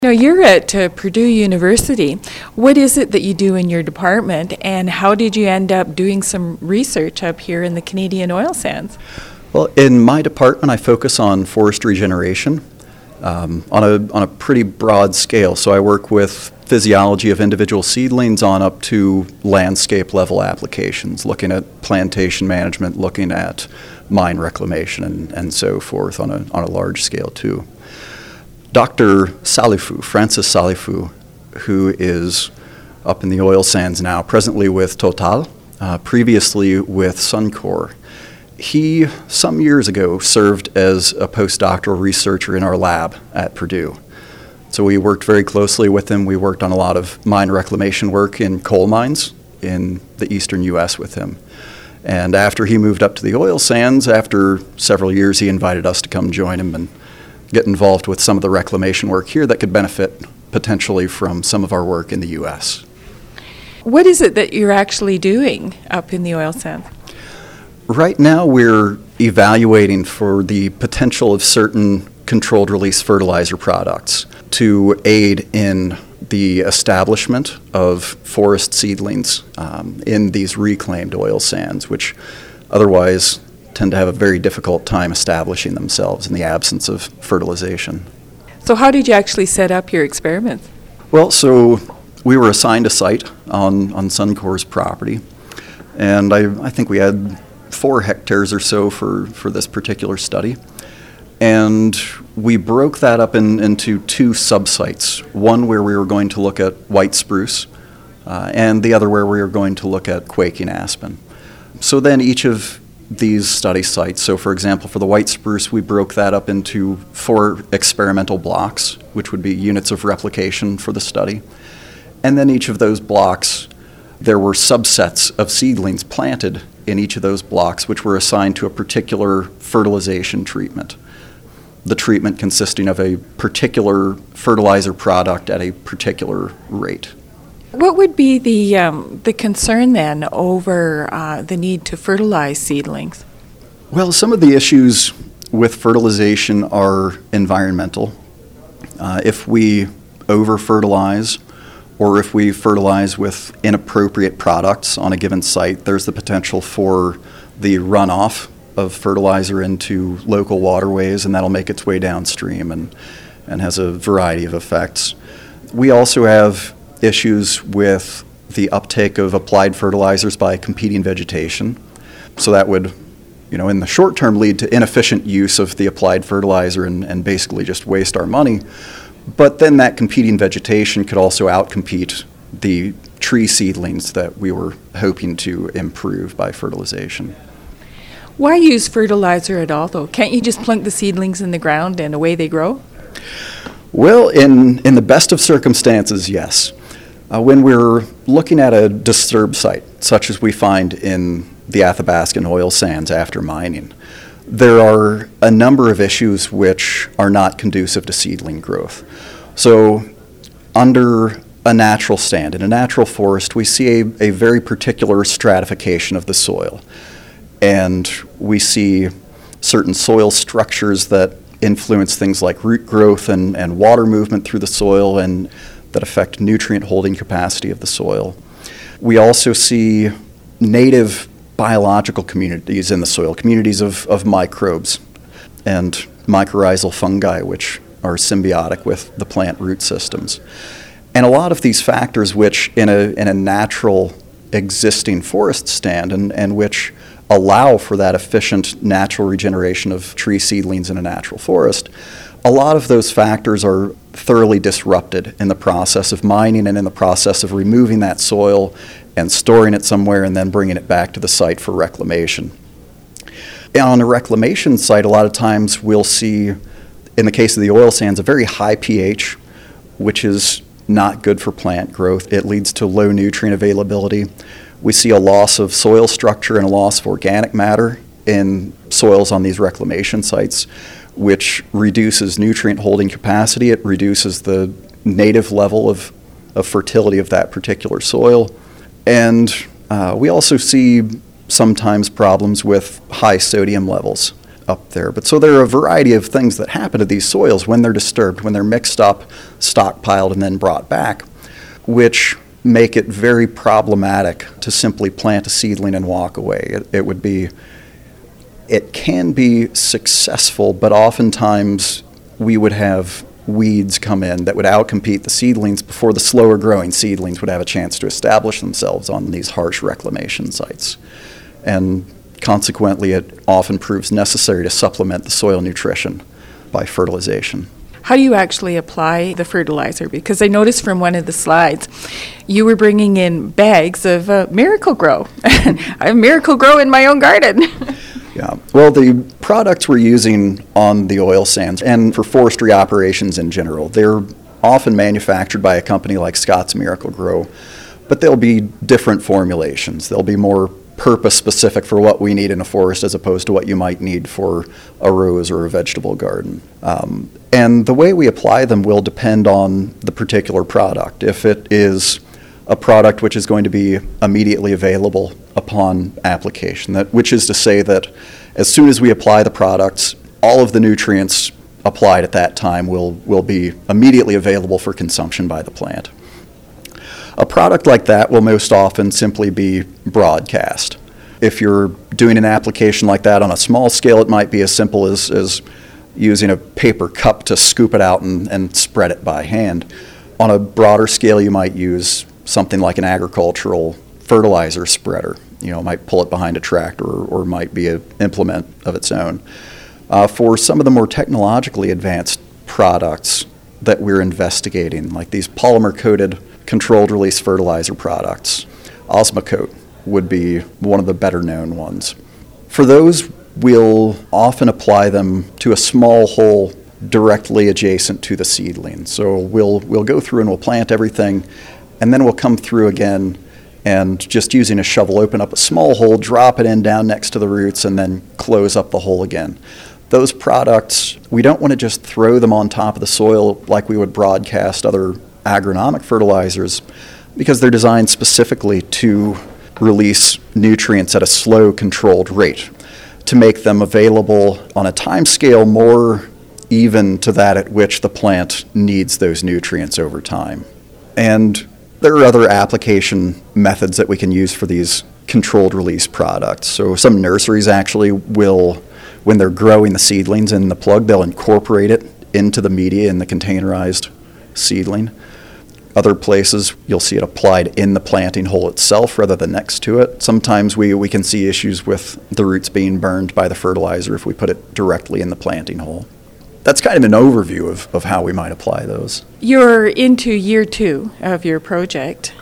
Now, you're at Purdue University. What is it that you do in your department, and how did you end up doing some research up here in the Canadian oil sands? Well, in my department, I focus on forest regeneration on a pretty broad scale. So I work with physiology of individual seedlings on up to landscape level applications, looking at plantation management, looking at mine reclamation, and so forth on a large scale too. Dr. Salifu, Francis Salifu, who is up in the oil sands now, presently with Total, previously with Suncor. He, some years ago, served as a postdoctoral researcher in our lab at Purdue. So we worked very closely with him. We worked on a lot of mine reclamation work in coal mines in the eastern U.S. with him. And after he moved up to the oil sands, after several years, he invited us to come join him and get involved with some of the reclamation work here that could benefit potentially from some of our work in the U.S. What is it that you're actually doing up in the oil sands? Right now we're evaluating for the potential of certain controlled release fertilizer products to aid in the establishment of forest seedlings in these reclaimed oil sands, which otherwise tend to have a very difficult time establishing themselves in the absence of fertilization. So how did you actually set up your experiments? Well, so we were assigned a site on Suncor's property, and I think we had 4 hectares or so for this particular study. And we broke that up into 2 sub-sites, one where we were going to look at white spruce, and the other where we were going to look at quaking aspen. So then each of these study sites, so for example, for the white spruce, we broke that up into 4 experimental blocks, which would be units of replication for the study. And then each of those blocks, there were subsets of seedlings planted in each of those blocks, which were assigned to a particular fertilization treatment. The treatment consisting of a particular fertilizer product at a particular rate. What would be the concern then over the need to fertilize seedlings? Well, some of the issues with fertilization are environmental. If we over-fertilize or if we fertilize with inappropriate products on a given site, there's the potential for the runoff of fertilizer into local waterways, and that'll make its way downstream and has a variety of effects. We also have issues with the uptake of applied fertilizers by competing vegetation. So that would, in the short term lead to inefficient use of the applied fertilizer and basically just waste our money. But then that competing vegetation could also outcompete the tree seedlings that we were hoping to improve by fertilization. Why use fertilizer at all, though? Can't you just plunk the seedlings in the ground and away they grow? Well, in the best of circumstances, yes. When we're looking at a disturbed site, such as we find in the Athabascan oil sands after mining, there are a number of issues which are not conducive to seedling growth. So under a natural stand, in a natural forest, we see a very particular stratification of the soil. And we see certain soil structures that influence things like root growth and water movement through the soil and that affect nutrient holding capacity of the soil. We also see native biological communities in the soil, communities of microbes and mycorrhizal fungi, which are symbiotic with the plant root systems. And a lot of these factors which in a natural existing forest stand and which allow for that efficient natural regeneration of tree seedlings in a natural forest, a lot of those factors are thoroughly disrupted in the process of mining and in the process of removing that soil and storing it somewhere and then bringing it back to the site for reclamation. And on a reclamation site, a lot of times we'll see, in the case of the oil sands, a very high pH, which is not good for plant growth. It leads to low nutrient availability. We see a loss of soil structure and a loss of organic matter in soils on these reclamation sites, which reduces nutrient holding capacity. It reduces the native level of fertility of that particular soil. And we also see sometimes problems with high sodium levels up there. But so there are a variety of things that happen to these soils when they're disturbed, when they're mixed up, stockpiled, and then brought back, which make it very problematic to simply plant a seedling and walk away. It can be successful, but oftentimes we would have weeds come in that would outcompete the seedlings before the slower growing seedlings would have a chance to establish themselves on these harsh reclamation sites. And consequently, it often proves necessary to supplement the soil nutrition by fertilization. How do you actually apply the fertilizer? Because I noticed from one of the slides, you were bringing in bags of Miracle-Gro. I have Miracle-Gro in my own garden. Yeah, well, the products we're using on the oil sands and for forestry operations in general, they're often manufactured by a company like Scott's Miracle-Gro, but they'll be different formulations. They'll be more purpose-specific for what we need in a forest as opposed to what you might need for a rose or a vegetable garden. And the way we apply them will depend on the particular product. If it is a product which is going to be immediately available upon application, which is to say that as soon as we apply the products, all of the nutrients applied at that time will be immediately available for consumption by the plant. A product like that will most often simply be broadcast. If you're doing an application like that on a small scale, it might be as simple as using a paper cup to scoop it out and spread it by hand. On a broader scale, you might use something like an agricultural fertilizer spreader. Might pull it behind a tractor or might be an implement of its own. For some of the more technologically advanced products that we're investigating, like these polymer-coated controlled release fertilizer products, Osmocote would be one of the better known ones. For those, we'll often apply them to a small hole directly adjacent to the seedling. So we'll go through and we'll plant everything, and then we'll come through again and just using a shovel open up a small hole, drop it in down next to the roots, and then close up the hole again. Those products, we don't want to just throw them on top of the soil like we would broadcast other agronomic fertilizers, because they're designed specifically to release nutrients at a slow, controlled rate, to make them available on a time scale more even to that at which the plant needs those nutrients over time. And there are other application methods that we can use for these controlled release products. So some nurseries actually will, when they're growing the seedlings in the plug, they'll incorporate it into the media in the containerized seedling. Other places, you'll see it applied in the planting hole itself rather than next to it. Sometimes we can see issues with the roots being burned by the fertilizer if we put it directly in the planting hole. That's kind of an overview of how we might apply those. You're into year 2 of your project.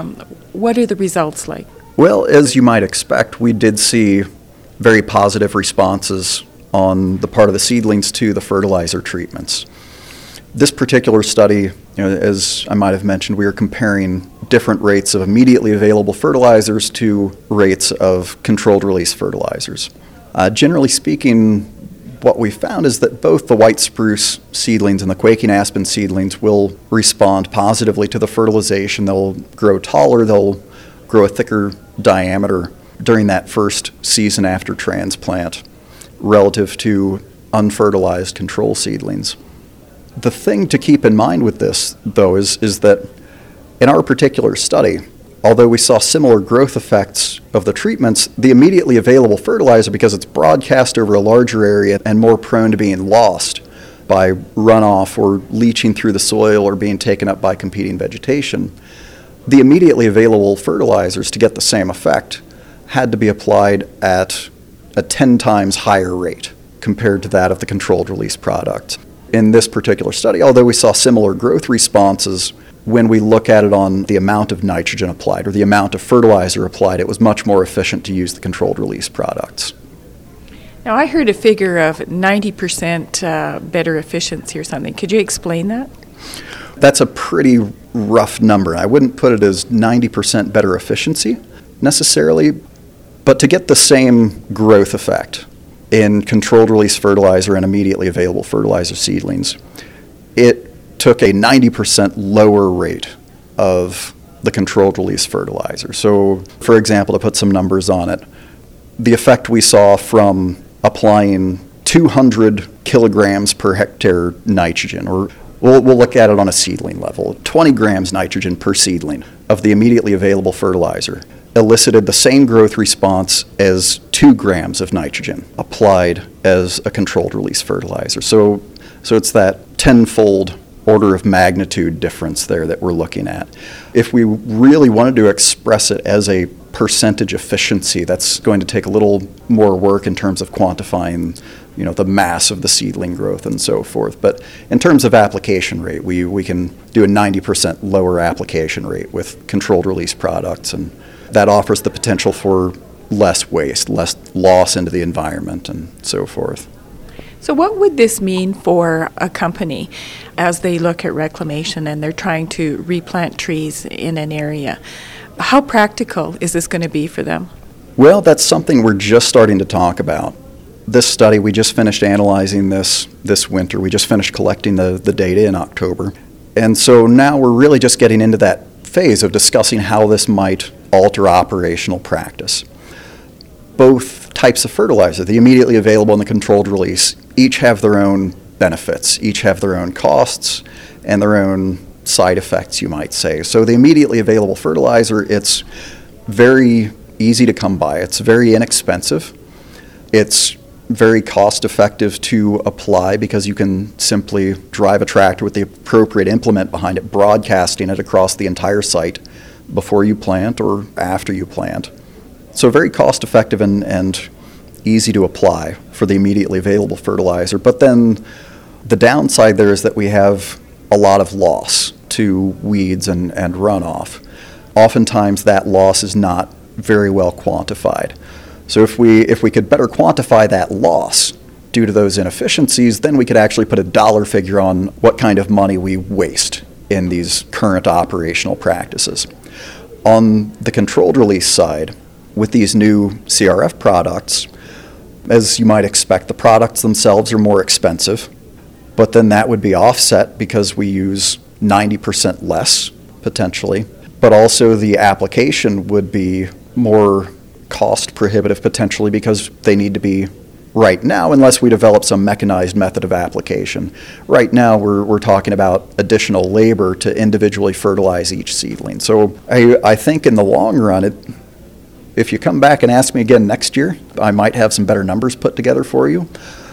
What are the results like? Well, as you might expect, we did see very positive responses on the part of the seedlings to the fertilizer treatments. This particular study, as I might have mentioned, we are comparing different rates of immediately available fertilizers to rates of controlled release fertilizers. Generally speaking, what we found is that both the white spruce seedlings and the quaking aspen seedlings will respond positively to the fertilization. They'll grow taller, they'll grow a thicker diameter during that first season after transplant relative to unfertilized control seedlings. The thing to keep in mind with this, though, is that in our particular study, although we saw similar growth effects of the treatments, the immediately available fertilizer, because it's broadcast over a larger area and more prone to being lost by runoff or leaching through the soil or being taken up by competing vegetation, the immediately available fertilizers to get the same effect had to be applied at a 10 times higher rate compared to that of the controlled release product. In this particular study, although we saw similar growth responses, when we look at it on the amount of nitrogen applied or the amount of fertilizer applied, it was much more efficient to use the controlled release products. Now, I heard a figure of 90% better efficiency or something. Could you explain that? That's a pretty rough number. I wouldn't put it as 90% better efficiency necessarily, but to get the same growth effect in controlled release fertilizer and immediately available fertilizer seedlings, it took a 90% lower rate of the controlled release fertilizer. So, for example, to put some numbers on it, the effect we saw from applying 200 kilograms per hectare nitrogen, or we'll look at it on a seedling level, 20 grams nitrogen per seedling of the immediately available fertilizer elicited the same growth response as 2 grams of nitrogen applied as a controlled release fertilizer. So it's that tenfold order of magnitude difference there that we're looking at. If we really wanted to express it as a percentage efficiency, that's going to take a little more work in terms of quantifying, the mass of the seedling growth and so forth. But in terms of application rate, we can do a 90% lower application rate with controlled release products, and that offers the potential for less waste, less loss into the environment, and so forth. So what would this mean for a company as they look at reclamation and they're trying to replant trees in an area? How practical is this going to be for them? Well, that's something we're just starting to talk about. This study, we just finished analyzing this winter. We just finished collecting the data in October. And so now we're really just getting into that phase of discussing how this might alter operational practice. Both types of fertilizer, the immediately available and the controlled release, each have their own benefits, each have their own costs and their own side effects, you might say. So the immediately available fertilizer, it's very easy to come by. It's very inexpensive. It's very cost effective to apply because you can simply drive a tractor with the appropriate implement behind it, broadcasting it across the entire site before you plant or after you plant. So very cost effective and easy to apply for the immediately available fertilizer. But then the downside there is that we have a lot of loss to weeds and runoff. Oftentimes that loss is not very well quantified. So if we could better quantify that loss due to those inefficiencies, then we could actually put a dollar figure on what kind of money we waste in these current operational practices. On the controlled release side, with these new CRF products, as you might expect, the products themselves are more expensive, but then that would be offset because we use 90% less, potentially, but also the application would be more cost prohibitive potentially because they need to be right now, unless we develop some mechanized method of application. Right now we're talking about additional labor to individually fertilize each seedling. So I think in the long run, if you come back and ask me again next year, I might have some better numbers put together for you.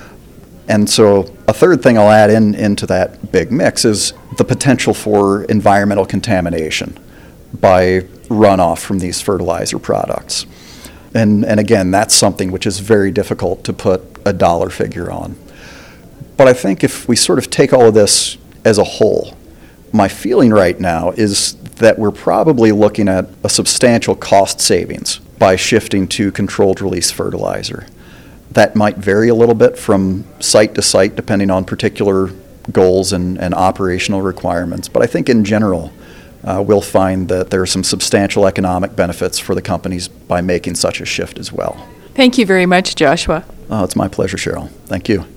And so a third thing I'll add into that big mix is the potential for environmental contamination by runoff from these fertilizer products. And again, that's something which is very difficult to put a dollar figure on. But I think if we sort of take all of this as a whole, my feeling right now is that we're probably looking at a substantial cost savings by shifting to controlled release fertilizer. That might vary a little bit from site to site depending on particular goals and operational requirements. But I think in general, we'll find that there are some substantial economic benefits for the companies by making such a shift as well. Thank you very much, Joshua. It's my pleasure, Cheryl. Thank you.